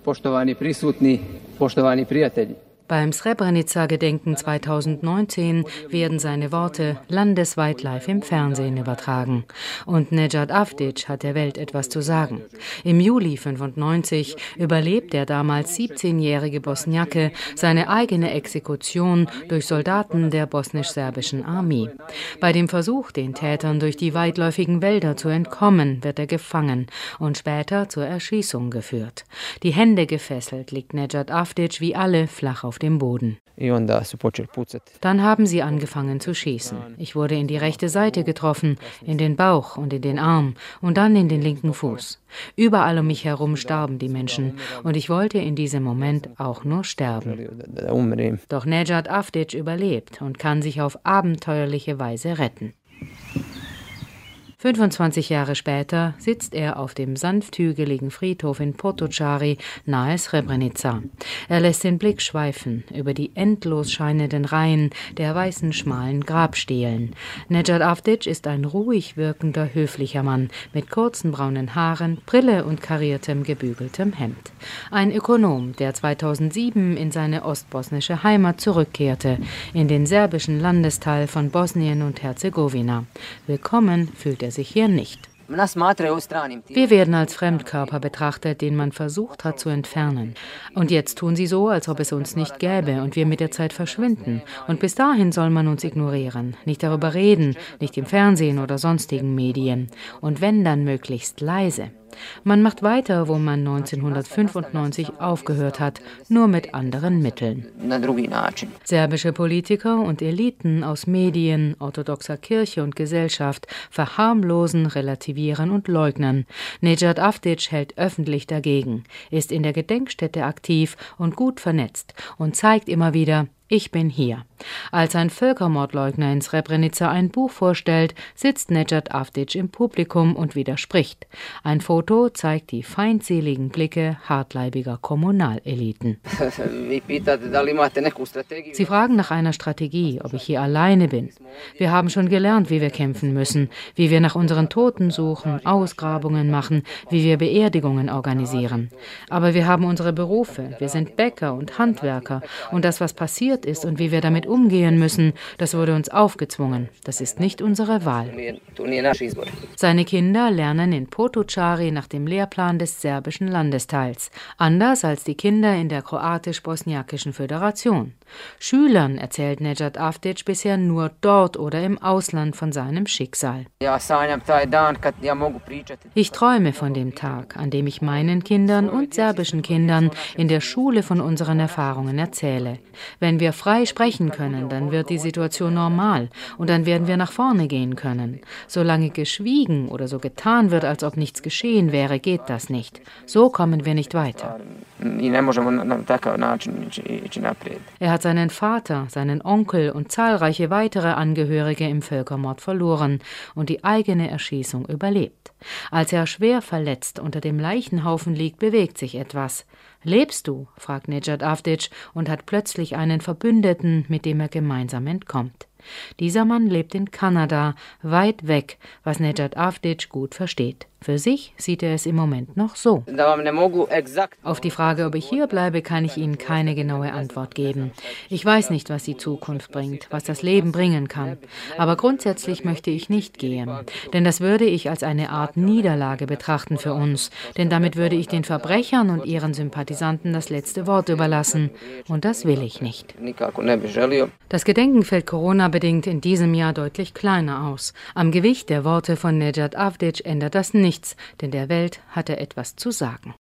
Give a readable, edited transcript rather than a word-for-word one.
Poštovani prisutni, poštovani prijatelji. Beim Srebrenica-Gedenken 2019 werden seine Worte landesweit live im Fernsehen übertragen. Und Nedžad Avdić hat der Welt etwas zu sagen. Im Juli 1995 überlebt der damals 17-jährige Bosniake seine eigene Exekution durch Soldaten der bosnisch-serbischen Armee. Bei dem Versuch, den Tätern durch die weitläufigen Wälder zu entkommen, wird er gefangen und später zur Erschießung geführt. Die Hände gefesselt liegt Nedžad Avdić wie alle flach auf dem Boden. Dann haben sie angefangen zu schießen. Ich wurde in die rechte Seite getroffen, in den Bauch und in den Arm und dann in den linken Fuß. Überall um mich herum starben die Menschen und ich wollte in diesem Moment auch nur sterben. Doch Nedžad Avdić überlebt und kann sich auf abenteuerliche Weise retten. 25 Jahre später sitzt er auf dem sanfthügeligen Friedhof in Potocari nahe Srebrenica. Er lässt den Blick schweifen über die endlos scheinenden Reihen der weißen schmalen Grabstelen. Nedžad Avdić ist ein ruhig wirkender, höflicher Mann mit kurzen braunen Haaren, Brille und kariertem, gebügeltem Hemd. Ein Ökonom, der 2007 in seine ostbosnische Heimat zurückkehrte, in den serbischen Landesteil von Bosnien und Herzegowina. Willkommen fühlt er sich hier nicht. Wir werden als Fremdkörper betrachtet, den man versucht hat zu entfernen. Und jetzt tun sie so, als ob es uns nicht gäbe und wir mit der Zeit verschwinden. Und bis dahin soll man uns ignorieren, nicht darüber reden, nicht im Fernsehen oder sonstigen Medien. Und wenn, dann möglichst leise. Man macht weiter, wo man 1995 aufgehört hat, nur mit anderen Mitteln. Serbische Politiker und Eliten aus Medien, orthodoxer Kirche und Gesellschaft verharmlosen, relativieren und leugnen. Nedžad Avdić hält öffentlich dagegen, ist in der Gedenkstätte aktiv und gut vernetzt und zeigt immer wieder: Ich bin hier. Als ein Völkermordleugner in Srebrenica ein Buch vorstellt, sitzt Nedžad Avdić im Publikum und widerspricht. Ein Foto zeigt die feindseligen Blicke hartleibiger Kommunaleliten. Sie fragen nach einer Strategie, ob ich hier alleine bin. Wir haben schon gelernt, wie wir kämpfen müssen, wie wir nach unseren Toten suchen, Ausgrabungen machen, wie wir Beerdigungen organisieren. Aber wir haben unsere Berufe, wir sind Bäcker und Handwerker und das, was passiert ist und wie wir damit umgehen müssen, das wurde uns aufgezwungen. Das ist nicht unsere Wahl. Seine Kinder lernen in Potocari nach dem Lehrplan des serbischen Landesteils, anders als die Kinder in der kroatisch-bosniakischen Föderation. Schülern erzählt Nedžad Avdić bisher nur dort oder im Ausland von seinem Schicksal. Ich träume von dem Tag, an dem ich meinen Kindern und serbischen Kindern in der Schule von unseren Erfahrungen erzähle. Wenn wir frei sprechen können, dann wird die Situation normal und dann werden wir nach vorne gehen können. Solange geschwiegen oder so getan wird, als ob nichts geschehen wäre, geht das nicht. So kommen wir nicht weiter. Er hat seinen Vater, seinen Onkel und zahlreiche weitere Angehörige im Völkermord verloren und die eigene Erschießung überlebt. Als er schwer verletzt unter dem Leichenhaufen liegt, bewegt sich etwas. »Lebst du?« fragt Nedžad Avdić und hat plötzlich einen Verbündeten, mit dem er gemeinsam entkommt. Dieser Mann lebt in Kanada, weit weg, was Nedžad Avdić gut versteht. Für sich sieht er es im Moment noch so. Auf die Frage, ob ich hier bleibe, kann ich Ihnen keine genaue Antwort geben. Ich weiß nicht, was die Zukunft bringt, was das Leben bringen kann. Aber grundsätzlich möchte ich nicht gehen. Denn das würde ich als eine Art Niederlage betrachten für uns. Denn damit würde ich den Verbrechern und ihren Sympathisanten das letzte Wort überlassen. Und das will ich nicht. Das Gedenken fällt Corona-bedingt in diesem Jahr deutlich kleiner aus. Am Gewicht der Worte von Nedžad Avdić ändert das nichts, denn der Welt hat er etwas zu sagen.